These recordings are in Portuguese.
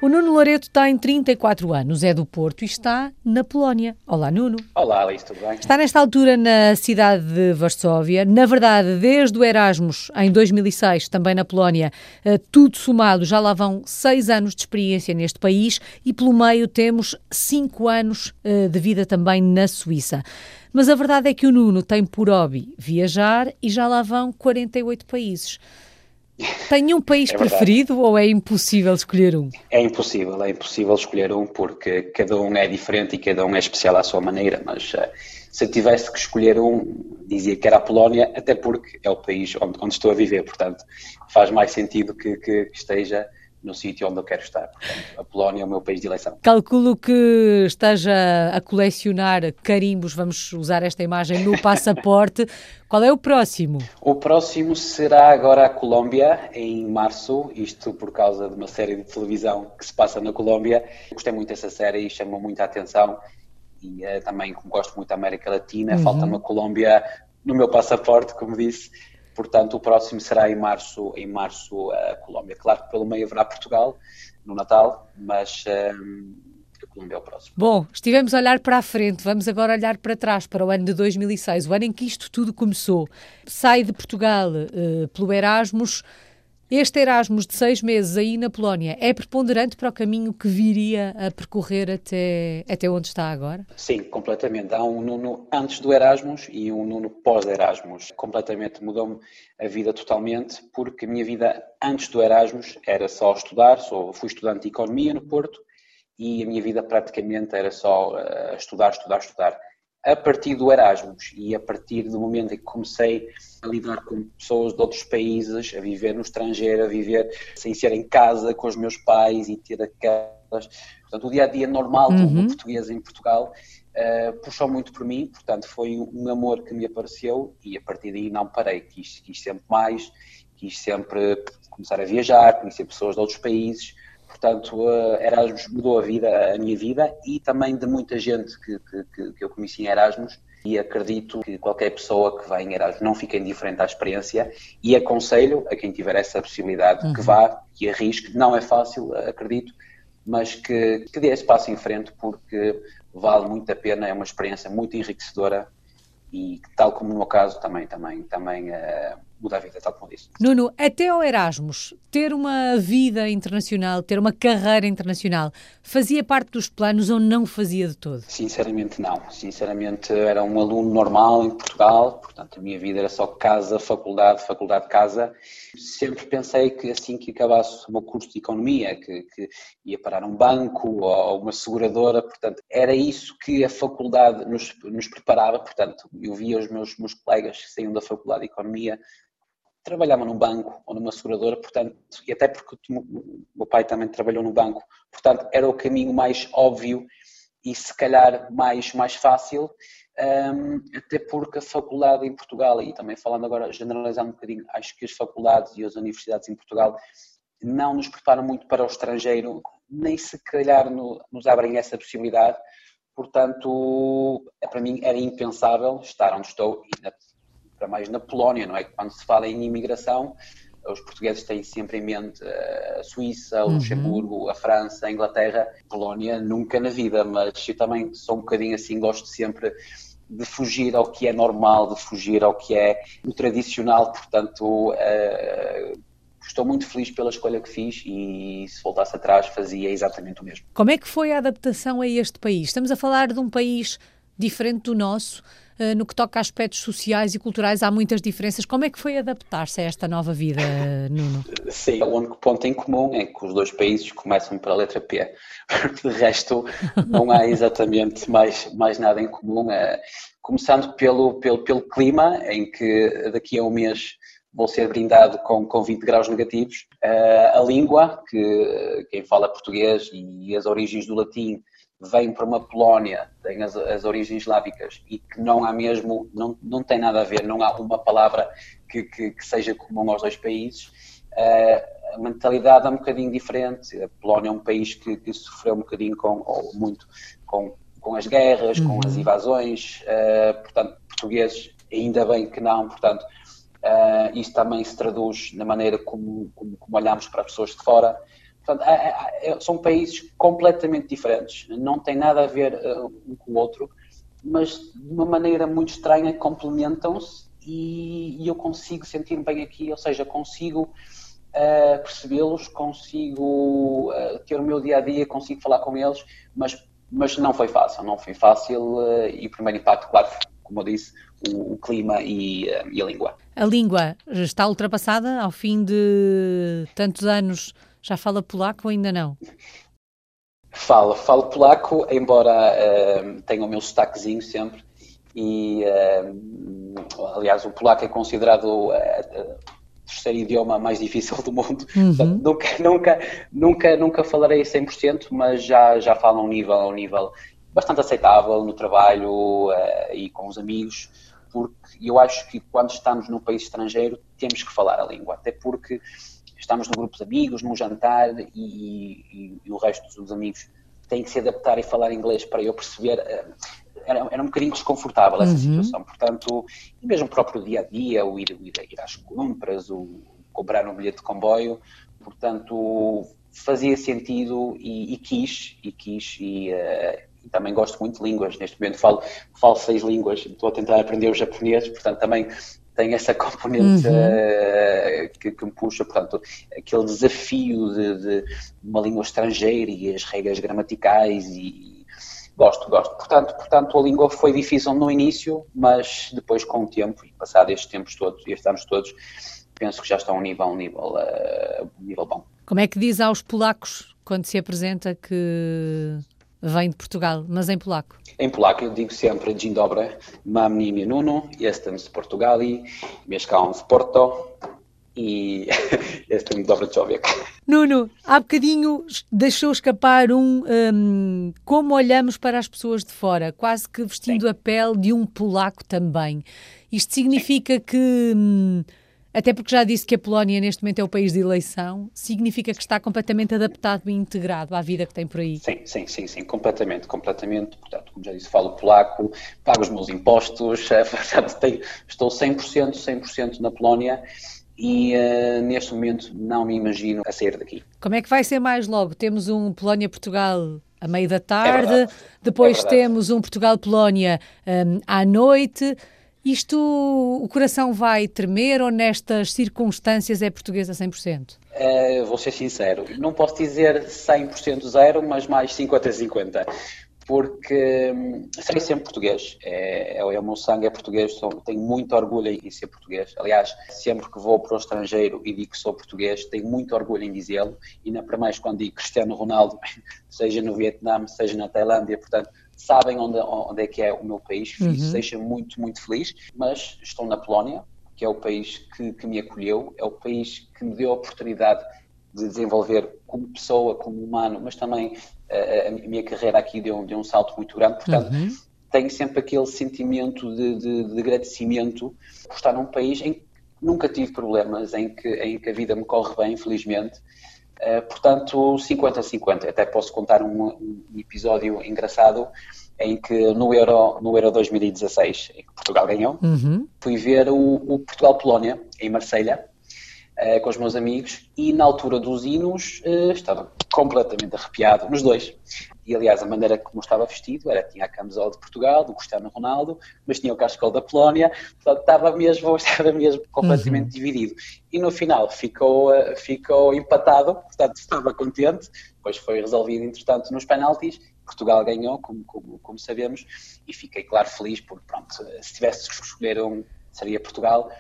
O Nuno Loreto tem 34 anos, é do Porto e está na Polónia. Olá, Nuno. Olá, Alice, tudo bem? Está nesta altura na cidade de Varsóvia. Na verdade, desde o Erasmus, em 2006, também na Polónia, tudo somado, já lá vão 6 anos de experiência neste país e pelo meio temos 5 anos de vida também na Suíça. Mas a verdade é que o Nuno tem por hobby viajar e já lá vão 48 países. Tem um país preferido ou é impossível escolher um? É impossível escolher um porque cada um é diferente e cada um é especial à sua maneira, mas se eu tivesse que escolher um, dizia que era a Polónia, até porque é o país onde estou a viver, portanto faz mais sentido que esteja no sítio onde eu quero estar. Portanto, a Polónia é o meu país de eleição. Calculo que esteja a colecionar carimbos, vamos usar esta imagem, no passaporte. Qual é o próximo? O próximo será agora a Colômbia, em março, isto por causa de uma série de televisão que se passa na Colômbia. Gostei muito dessa série e chamou muita atenção. E também, como gosto muito da América Latina, falta-me a Colômbia no meu passaporte, como disse. Portanto, o próximo será em março a Colômbia. Claro que pelo meio haverá Portugal, no Natal, mas a Colômbia é o próximo. Bom, estivemos a olhar para a frente, vamos agora olhar para trás, para o ano de 2006, o ano em que isto tudo começou. Sai de Portugal pelo Erasmus. Este Erasmus de 6 meses aí na Polónia é preponderante para o caminho que viria a percorrer até onde está agora? Sim, completamente. Há um Nuno antes do Erasmus e um Nuno pós-Erasmus. Completamente mudou-me a vida totalmente, porque a minha vida antes do Erasmus era só estudar, fui estudante de Economia no Porto e a minha vida praticamente era só estudar. A partir do Erasmus e a partir do momento em que comecei a lidar com pessoas de outros países, a viver no estrangeiro, a viver sem ser em casa com os meus pais e ter aquelas... Portanto, o dia-a-dia normal do português em Portugal puxou muito por mim, portanto, foi um amor que me apareceu e a partir daí não parei, quis sempre mais, quis sempre começar a viajar, conhecer pessoas de outros países. Portanto, Erasmus mudou a minha vida e também de muita gente que eu conheci em Erasmus e acredito que qualquer pessoa que vai em Erasmus não fique indiferente à experiência e aconselho a quem tiver essa possibilidade que vá, que arrisque. Não é fácil, acredito, mas que dê esse passo em frente porque vale muito a pena, é uma experiência muito enriquecedora e tal como no meu caso também muda a vida, tal como disse. Nuno, até ao Erasmus, ter uma vida internacional, ter uma carreira internacional, fazia parte dos planos ou não fazia de todo? Sinceramente não. Sinceramente era um aluno normal em Portugal, portanto a minha vida era só casa, faculdade, casa. Sempre pensei que assim que acabasse o meu curso de Economia, que ia parar um banco ou uma seguradora, portanto era isso que a faculdade nos preparava, portanto eu via os meus colegas que saíam da faculdade de Economia, trabalhava num banco ou numa seguradora, portanto, e até porque o meu pai também trabalhou no banco, portanto, era o caminho mais óbvio e se calhar mais fácil, até porque a faculdade em Portugal, e também falando agora, generalizando um bocadinho, acho que as faculdades e as universidades em Portugal não nos preparam muito para o estrangeiro, nem se calhar nos abrem essa possibilidade, portanto, para mim era impensável estar onde estou e para mais na Polónia, não é? Quando se fala em imigração, os portugueses têm sempre em mente a Suíça, o Luxemburgo, a França, a Inglaterra, a Polónia nunca na vida, mas eu também sou um bocadinho assim, gosto sempre de fugir ao que é normal, de fugir ao que é o tradicional, portanto estou muito feliz pela escolha que fiz e se voltasse atrás fazia exatamente o mesmo. Como é que foi a adaptação a este país? Estamos a falar de um país diferente do nosso, no que toca a aspectos sociais e culturais há muitas diferenças. Como é que foi adaptar-se a esta nova vida, Nuno? Sim, o único ponto em comum é que os dois países começam pela letra P. De resto, não há exatamente mais nada em comum. Começando pelo clima, em que daqui a um mês vou ser brindado com 20 graus negativos. A língua, que quem fala português e as origens do latim vem para uma Polónia, tem as origens eslavicas e que não há mesmo, não tem nada a ver, não há uma palavra que seja comum aos dois países. A mentalidade é um bocadinho diferente. A Polónia é um país que sofreu um bocadinho com as guerras, com as invasões, portanto, portugueses ainda bem que não, portanto, isso também se traduz na maneira como olhamos para pessoas de fora. Portanto, são países completamente diferentes, não tem nada a ver um com o outro, mas de uma maneira muito estranha complementam-se e eu consigo sentir-me bem aqui, ou seja, consigo percebê-los, consigo ter o meu dia-a-dia, consigo falar com eles, mas não foi fácil e o primeiro impacto, claro, como eu disse, o clima e a língua. A língua está ultrapassada ao fim de tantos anos? Já fala polaco ou ainda não? Falo polaco, embora tenha o meu sotaquezinho sempre. E, aliás, o polaco é considerado o terceiro idioma mais difícil do mundo. Uhum. Portanto, nunca falarei 100%, mas já falo a um nível bastante aceitável no trabalho e com os amigos, porque eu acho que quando estamos num país estrangeiro temos que falar a língua, até porque estamos num grupo de amigos, num jantar e o resto dos amigos têm que se adaptar e falar inglês para eu perceber. Era um bocadinho desconfortável essa situação, portanto, e mesmo o próprio dia-a-dia, o ir às compras, o comprar um bilhete de comboio, portanto, fazia sentido e quis, e também gosto muito de línguas, neste momento falo 6 línguas, estou a tentar aprender o japonês, portanto, também tem essa componente que me puxa, portanto, aquele desafio de uma língua estrangeira e as regras gramaticais e gosto. Portanto, a língua foi difícil no início, mas depois com o tempo e passado estes tempos todos, estes anos todos, penso que já está a um nível bom. Como é que diz aos polacos quando se apresenta que vem de Portugal, mas em polaco? Em polaco eu digo sempre Dzień dobry, mam na imię Nuno, jestem z Portugalii, mieszkam w Porto e jestem dobry człowiek. Nuno, há bocadinho deixou escapar como olhamos para as pessoas de fora, quase que vestindo Sim. a pele de um polaco também. Isto significa que, até porque já disse que a Polónia neste momento é o país de eleição, significa que está completamente adaptado e integrado à vida que tem por aí? Sim, completamente. Portanto, como já disse, falo polaco, pago os meus impostos, portanto, estou 100% na Polónia e neste momento não me imagino a sair daqui. Como é que vai ser mais logo? Temos um Polónia-Portugal à meia da tarde, depois temos um Portugal-Polónia à noite. Isto, o coração vai tremer ou nestas circunstâncias é português a 100%? Vou ser sincero, não posso dizer 100% zero, mas mais 50-50, porque serei sempre português, o meu sangue é português, tenho muito orgulho em ser português. Aliás, sempre que vou para o estrangeiro e digo que sou português, tenho muito orgulho em dizê-lo, e ainda para mais quando digo Cristiano Ronaldo, seja no Vietnã, seja na Tailândia, portanto, sabem onde é que é o meu país, isso deixa-me muito feliz, mas estou na Polónia, que é o país que me acolheu, é o país que me deu a oportunidade de desenvolver como pessoa, como humano, mas também a minha carreira aqui deu um salto muito grande, portanto, tenho sempre aquele sentimento de agradecimento por estar num país em que nunca tive problemas, em que a vida me corre bem, infelizmente. Portanto, 50-50. Até posso contar um episódio engraçado em que no Euro 2016, em que Portugal ganhou, fui ver o Portugal-Polónia em Marselha com os meus amigos e na altura dos hinos estava completamente arrepiado nos dois. E aliás, a maneira como estava vestido tinha a camisola de Portugal, do Cristiano Ronaldo, mas tinha o cascol da Polónia, portanto estava mesmo completamente dividido. E no final ficou empatado, portanto estava contente, depois foi resolvido entretanto nos penaltis, Portugal ganhou, como sabemos, e fiquei claro feliz porque pronto, se tivesse que escolher seria Portugal,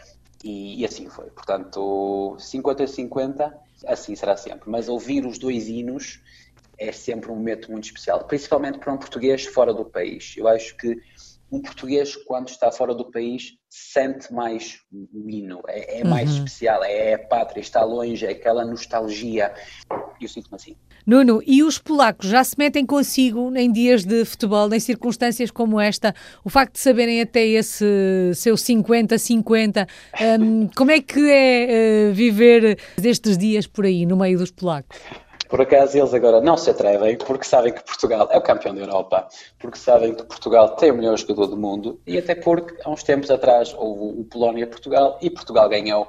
e assim foi. Portanto, 50-50, assim será sempre. Mas ouvir os dois hinos é sempre um momento muito especial, principalmente para um português fora do país. Eu acho que um português, quando está fora do país, sente mais o hino, é mais especial, é a pátria, está longe, é aquela nostalgia. Eu sinto-me assim. Nuno, e os polacos já se metem consigo em dias de futebol, em circunstâncias como esta, o facto de saberem até esse seu 50-50, como é que é viver estes dias por aí, no meio dos polacos? Por acaso eles agora não se atrevem porque sabem que Portugal é o campeão da Europa, porque sabem que Portugal tem o melhor jogador do mundo e até porque há uns tempos atrás houve o Polónia-Portugal e Portugal ganhou.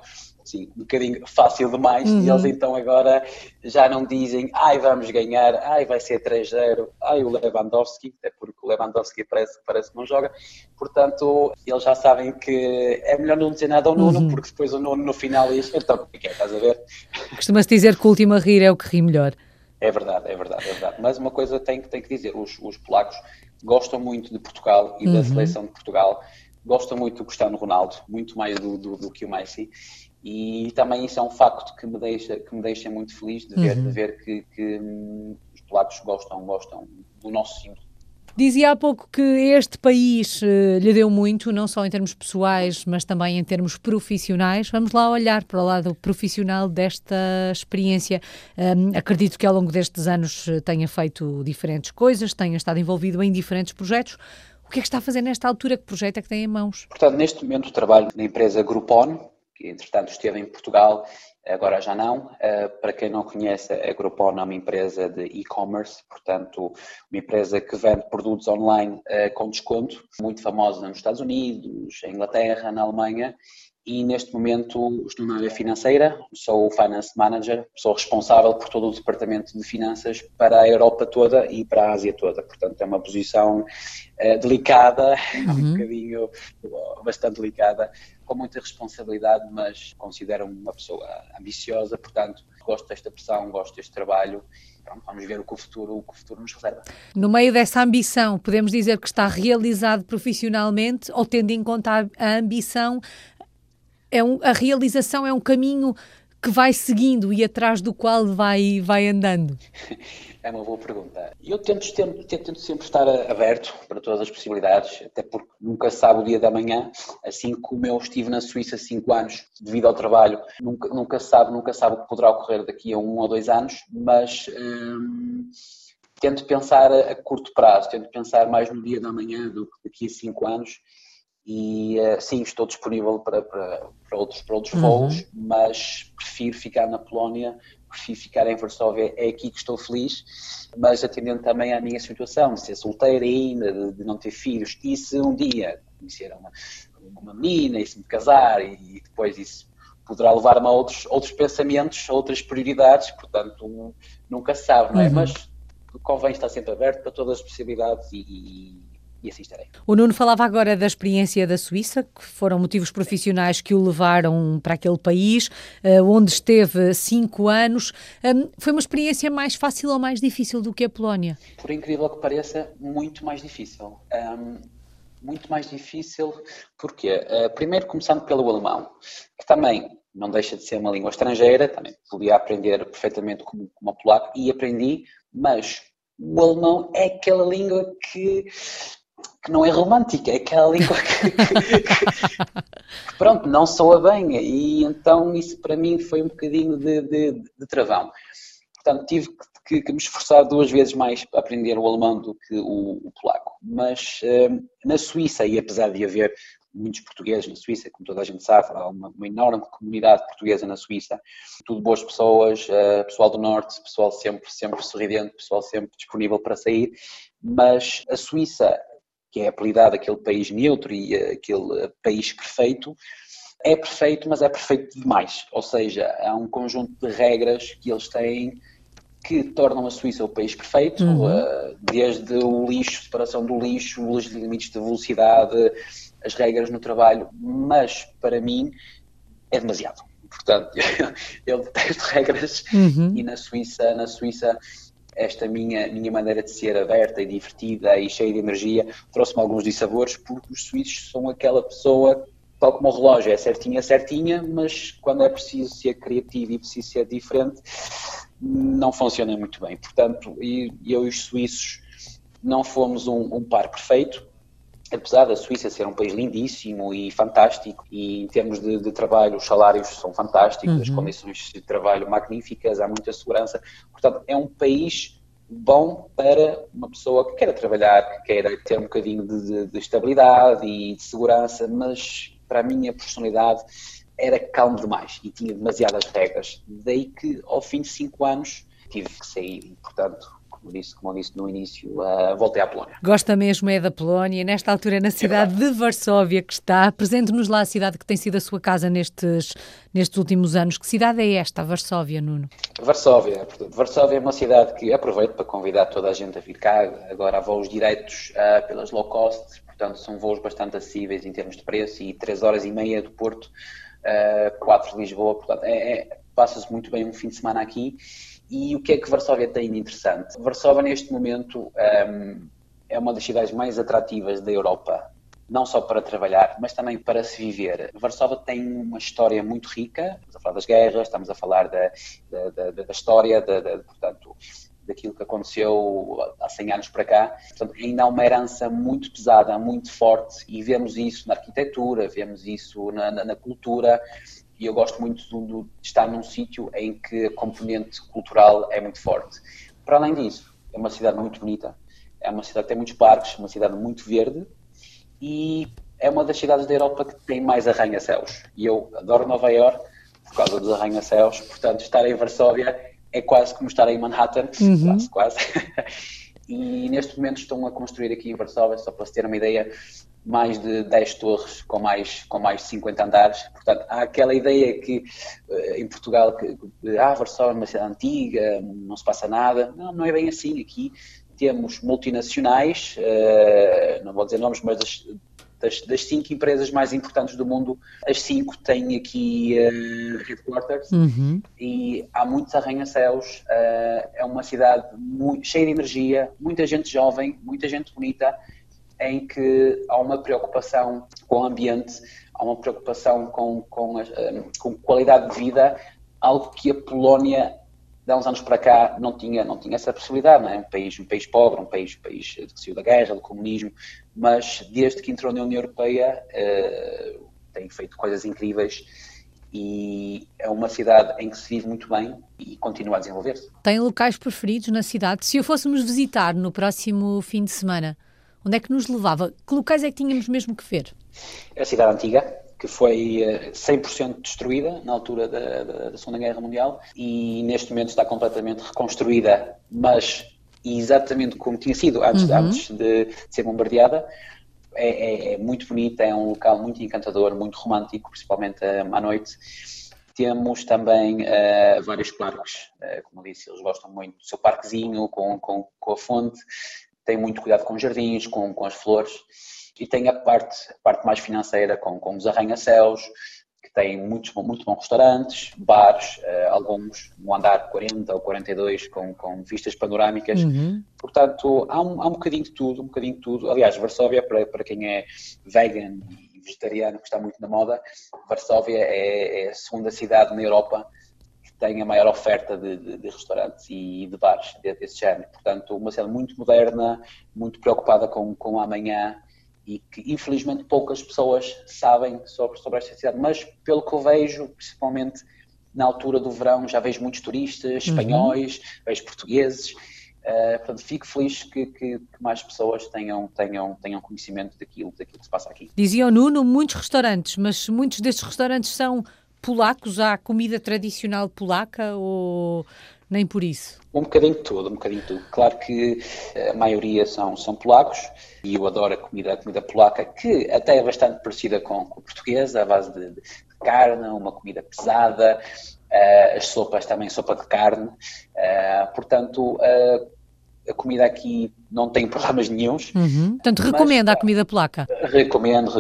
sim, um bocadinho fácil demais, e eles então agora já não dizem, vamos ganhar, vai ser 3-0, o Lewandowski, até porque o Lewandowski parece que não joga, portanto, eles já sabem que é melhor não dizer nada ao Nuno, porque depois o Nuno no final diz, então, o que é, estás a ver? Costuma-se dizer que o último a rir é o que ri melhor. É verdade. Mas uma coisa tem que dizer, os polacos gostam muito de Portugal e da seleção de Portugal, gostam muito do Cristiano Ronaldo, muito mais do que o Messi, e também isso é um facto que me deixa muito feliz de ver que os polacos gostam do nosso símbolo. Dizia há pouco que este país lhe deu muito, não só em termos pessoais, mas também em termos profissionais. Vamos lá olhar para o lado profissional desta experiência. Acredito que ao longo destes anos tenha feito diferentes coisas, tenha estado envolvido em diferentes projetos. O que é que está a fazer nesta altura? Que projeto é que tem em mãos? Portanto, neste momento trabalho na empresa Groupon, que entretanto esteve em Portugal, agora já não. Para quem não conhece, a Groupon é uma empresa de e-commerce, portanto, uma empresa que vende produtos online com desconto, muito famosa nos Estados Unidos, em Inglaterra, na Alemanha, e neste momento estou na área financeira, sou o Finance Manager, sou responsável por todo o departamento de finanças para a Europa toda e para a Ásia toda, portanto é uma posição delicada, um bocadinho, bastante delicada, com muita responsabilidade, mas considero-me uma pessoa ambiciosa, portanto gosto desta pressão, gosto deste trabalho. Pronto, vamos ver o que o futuro nos reserva. No meio dessa ambição, podemos dizer que está realizado profissionalmente ou tendo em conta a ambição, a realização é um caminho que vai seguindo e atrás do qual vai andando? É uma boa pergunta. Eu tento sempre estar aberto para todas as possibilidades, até porque nunca se sabe o dia da manhã, assim como eu estive na Suíça 5 anos devido ao trabalho, nunca se sabe o que poderá ocorrer daqui a 1 ou 2 anos, mas tento pensar a curto prazo, tento pensar mais no dia da manhã do que daqui a 5 anos. E sim, estou disponível para outros voos, mas prefiro ficar na Polónia, prefiro ficar em Varsóvia, é aqui que estou feliz, mas atendendo também à minha situação, de ser solteira ainda, de não ter filhos, e se um dia conhecer uma menina, e se me casar, e depois isso poderá levar-me a outros pensamentos, outras prioridades, portanto nunca se sabe, não é? Mas convém estar sempre aberto para todas as possibilidades e assim estarei. O Nuno falava agora da experiência da Suíça, que foram motivos profissionais que o levaram para aquele país, onde esteve 5 anos. Foi uma experiência mais fácil ou mais difícil do que a Polónia? Por incrível que pareça, muito mais difícil. Muito mais difícil, porquê? Primeiro começando pelo alemão, que também não deixa de ser uma língua estrangeira, também podia aprender perfeitamente como polaco, e aprendi, mas o alemão é aquela língua que não é romântica, é aquela língua que pronto, não soa bem, e então isso para mim foi um bocadinho de travão. Portanto, tive que me esforçar 2 vezes mais para aprender o alemão do que o polaco. Mas na Suíça, e apesar de haver muitos portugueses na Suíça, como toda a gente sabe, há uma enorme comunidade portuguesa na Suíça, tudo boas pessoas, pessoal do Norte, pessoal sempre sorridente, pessoal sempre disponível para sair, mas a Suíça, que é apelidado aquele país neutro e aquele país perfeito, é perfeito, mas é perfeito demais. Ou seja, há um conjunto de regras que eles têm que tornam a Suíça o país perfeito, desde o lixo, separação do lixo, os limites de velocidade, as regras no trabalho, mas para mim é demasiado. Portanto, eu detesto regras e na Suíça esta minha maneira de ser aberta e divertida e cheia de energia trouxe-me alguns dissabores, porque os suíços são aquela pessoa, tal como o relógio, é certinha, mas quando é preciso ser criativo e preciso ser diferente, não funciona muito bem. Portanto, eu e os suíços não fomos um par perfeito, apesar da Suíça ser um país lindíssimo e fantástico, e em termos de trabalho os salários são fantásticos, as condições de trabalho magníficas, há muita segurança. Portanto, é um país bom para uma pessoa que queira trabalhar, que queira ter um bocadinho de estabilidade e de segurança, mas para a minha personalidade era calmo demais e tinha demasiadas regras. Daí que ao fim de 5 anos tive que sair e, portanto, como eu disse no início, voltei à Polónia. Gosta mesmo da Polónia, nesta altura na cidade de Varsóvia que está. Apresente-nos lá a cidade que tem sido a sua casa nestes últimos anos. Que cidade é esta, Varsóvia, Nuno? Varsóvia é uma cidade que aproveito para convidar toda a gente a vir cá. Agora há voos diretos pelas low cost, portanto são voos bastante acessíveis em termos de preço e 3 horas e meia do Porto, 4 de Lisboa, portanto passa-se muito bem um fim de semana aqui. E o que é que Varsóvia tem de interessante? Varsóvia neste momento é uma das cidades mais atrativas da Europa, não só para trabalhar, mas também para se viver. Varsóvia tem uma história muito rica, estamos a falar das guerras, estamos a falar da história, portanto, daquilo que aconteceu há 100 anos para cá. Portanto, ainda há uma herança muito pesada, muito forte, e vemos isso na arquitetura, vemos isso na cultura, e eu gosto muito de estar num sítio em que a componente cultural é muito forte. Para além disso, é uma cidade muito bonita, é uma cidade que tem muitos parques, uma cidade muito verde, e é uma das cidades da Europa que tem mais arranha-céus. E eu adoro Nova Iorque por causa dos arranha-céus, portanto, estar em Varsóvia é quase como estar em Manhattan, quase. E neste momento estão a construir aqui em Varsóvia, só para se ter uma ideia, mais de 10 torres com mais de 50 andares. Portanto, há aquela ideia que em Portugal, Varsóvia é uma cidade antiga, não se passa nada. Não é bem assim. Aqui temos multinacionais, não vou dizer nomes, mas das 5 empresas mais importantes do mundo, as 5 têm aqui headquarters, e há muitos arranha-céus. É uma cidade cheia de energia, muita gente jovem, muita gente bonita, em que há uma preocupação com o ambiente, há uma preocupação com qualidade de vida, algo que a Polónia, de há uns anos para cá, não tinha essa possibilidade, não é? Um país pobre, um país que saiu da guerra, do comunismo, mas desde que entrou na União Europeia tem feito coisas incríveis, e é uma cidade em que se vive muito bem e continua a desenvolver-se. Tem locais preferidos na cidade? Se o fôssemos visitar no próximo fim de semana, onde é que nos levava? Que locais é que tínhamos mesmo que ver? É a cidade antiga, que foi 100% destruída na altura da Segunda Guerra Mundial, e neste momento está completamente reconstruída, mas exatamente como tinha sido antes de ser bombardeada. É muito bonita, é um local muito encantador, muito romântico, principalmente à noite. Temos também vários parques, como eu disse, eles gostam muito do seu parquezinho com a fonte, tem muito cuidado com os jardins, com as flores, e tem a parte mais financeira com os arranha-céus, que tem muito bons restaurantes, bares, alguns no andar 40 ou 42 com vistas panorâmicas. Portanto, há um bocadinho de tudo. Aliás, Varsóvia, para quem é vegan e vegetariano, que está muito na moda, Varsóvia é a segunda cidade na Europa que tem a maior oferta de restaurantes e de bares desse género. Portanto, uma cidade muito moderna, muito preocupada com o amanhã, e que infelizmente poucas pessoas sabem sobre esta cidade, mas pelo que eu vejo, principalmente na altura do verão, já vejo muitos turistas espanhóis, vejo portugueses. Portanto, fico feliz que mais pessoas tenham conhecimento daquilo que se passa aqui. Dizia o Nuno, muitos restaurantes, mas muitos destes restaurantes são polacos? Há comida tradicional polaca ou nem por isso? Um bocadinho de tudo. Claro que a maioria são polacos, e eu adoro a comida polaca, que até é bastante parecida com a portuguesa, à base de carne, uma comida pesada, as sopas também, sopa de carne. Portanto, a comida aqui não tem problemas nenhuns. Portanto, recomenda a comida polaca? Recomendo.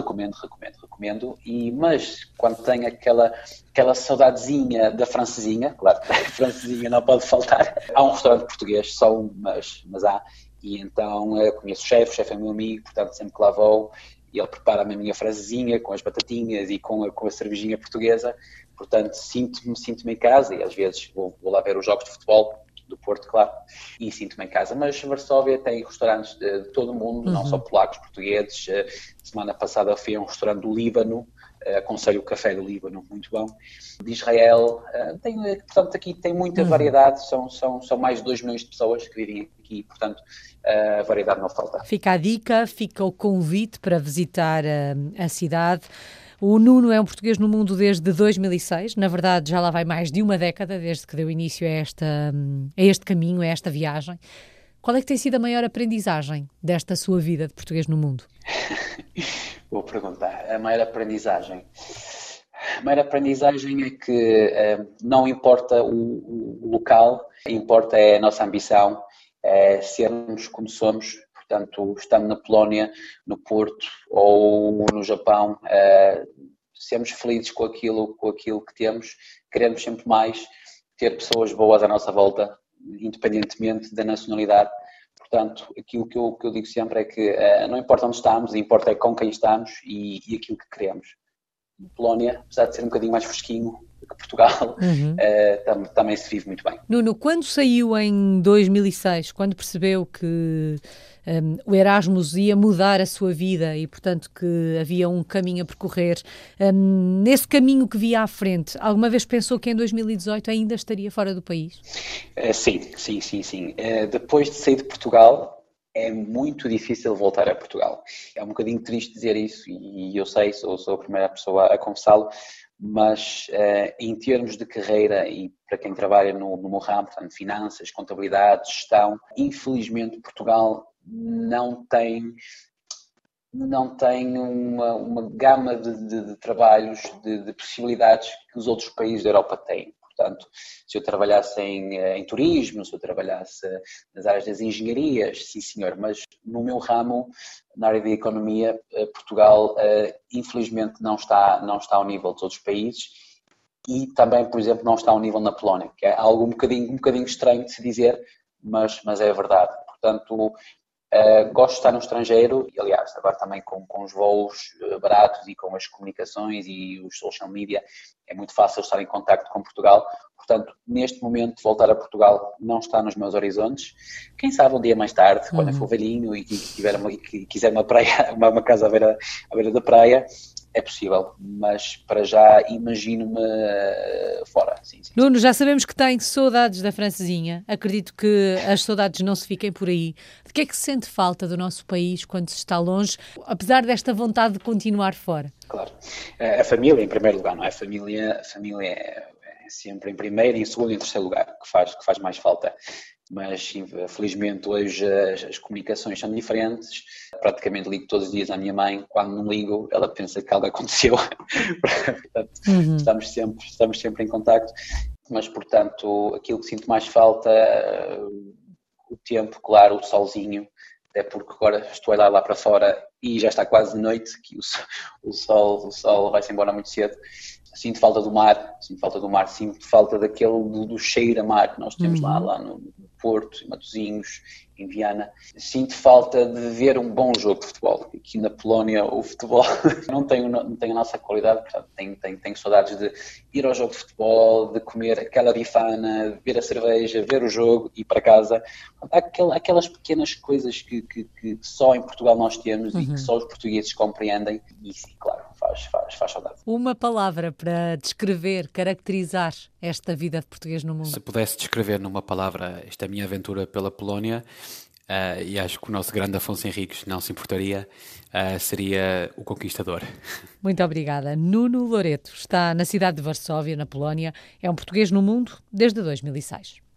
Mas quando tem aquela saudadezinha da francesinha, claro, a francesinha não pode faltar. Há um restaurante português, só um, mas há. E então eu conheço o chefe é meu amigo, portanto sempre que lá vou, e ele prepara-me a minha francesinha com as batatinhas e com a cervejinha portuguesa. Portanto, sinto-me em casa, e às vezes vou lá ver os jogos de futebol do Porto, claro, e sinto-me em casa. Mas Varsóvia tem restaurantes de todo o mundo, não só polacos, portugueses. Semana passada fui a um restaurante do Líbano, aconselho o café do Líbano, muito bom. De Israel, portanto aqui tem muita variedade, são mais de 2 milhões de pessoas que vivem aqui, portanto a variedade não falta. Fica a dica, fica o convite para visitar a cidade. O Nuno é um português no mundo desde 2006, na verdade já lá vai mais de uma década desde que deu início a este caminho, a esta viagem. Qual é que tem sido a maior aprendizagem desta sua vida de português no mundo? Vou perguntar. A maior aprendizagem. A maior aprendizagem é que não importa o local, importa é a nossa ambição, é sermos como somos. Portanto, estando na Polónia, no Porto ou no Japão, sermos felizes com aquilo que temos, queremos sempre mais, ter pessoas boas à nossa volta, independentemente da nacionalidade. Portanto, aquilo que eu digo sempre é que não importa onde estamos, importa é com quem estamos e aquilo que queremos. Polónia, apesar de ser um bocadinho mais fresquinho que Portugal, também se vive muito bem. Nuno, quando saiu em 2006, quando percebeu que o Erasmus ia mudar a sua vida e, portanto, que havia um caminho a percorrer, nesse caminho que via à frente, alguma vez pensou que em 2018 ainda estaria fora do país? Sim. Depois de sair de Portugal, é muito difícil voltar a Portugal. É um bocadinho triste dizer isso e eu sei, sou a primeira pessoa a confessá-lo, mas em termos de carreira e para quem trabalha no meu ramo, portanto, finanças, contabilidade, gestão, infelizmente Portugal não tem uma gama de trabalhos, de possibilidades que os outros países da Europa têm. Portanto, se eu trabalhasse em turismo, se eu trabalhasse nas áreas das engenharias, sim senhor, mas no meu ramo, na área de economia, Portugal infelizmente não está ao nível dos outros países e também, por exemplo, não está ao nível na Polónia, que é algo um bocadinho estranho de se dizer, mas é verdade. Portanto, gosto de estar no estrangeiro e, aliás, agora também com os voos baratos e com as comunicações e os social media, é muito fácil estar em contacto com Portugal. Portanto, neste momento, voltar a Portugal não está nos meus horizontes. Quem sabe um dia mais tarde, quando eu for velhinho e quiser uma casa à beira da praia, é possível, mas para já imagino-me fora. Sim. Nuno, já sabemos que tem saudades da francesinha. Acredito que as saudades não se fiquem por aí. De que é que se sente falta do nosso país quando se está longe, apesar desta vontade de continuar fora? Claro. A família, em primeiro lugar, não é? A família é sempre em primeiro, em segundo e em terceiro lugar, que faz mais falta. Mas, felizmente, hoje as comunicações são diferentes. Praticamente ligo todos os dias à minha mãe. Quando não ligo, ela pensa que algo aconteceu. Portanto, estamos sempre em contacto. Mas, portanto, aquilo que sinto mais falta, o tempo, claro, o solzinho, até porque agora estou a olhar lá para fora e já está quase de noite, que o sol vai-se embora muito cedo. Sinto falta do mar, sinto falta do cheiro a mar que nós temos lá no Porto, em Matosinhos, em Viana. Sinto falta de ver um bom jogo de futebol. Aqui na Polónia o futebol não tem a nossa qualidade, portanto tenho saudades de ir ao jogo de futebol, de comer aquela bifana, de beber a cerveja, ver o jogo e ir para casa. Aquelas pequenas coisas que só em Portugal nós temos e que só os portugueses compreendem e sim, claro, faz saudade. Uma palavra para descrever, caracterizar esta vida de português no mundo. Se pudesse descrever numa palavra esta minha aventura pela Polónia, e acho que o nosso grande Afonso Henriques não se importaria, seria o conquistador. Muito obrigada. Nuno Loreto está na cidade de Varsóvia, na Polónia. É um português no mundo desde 2006.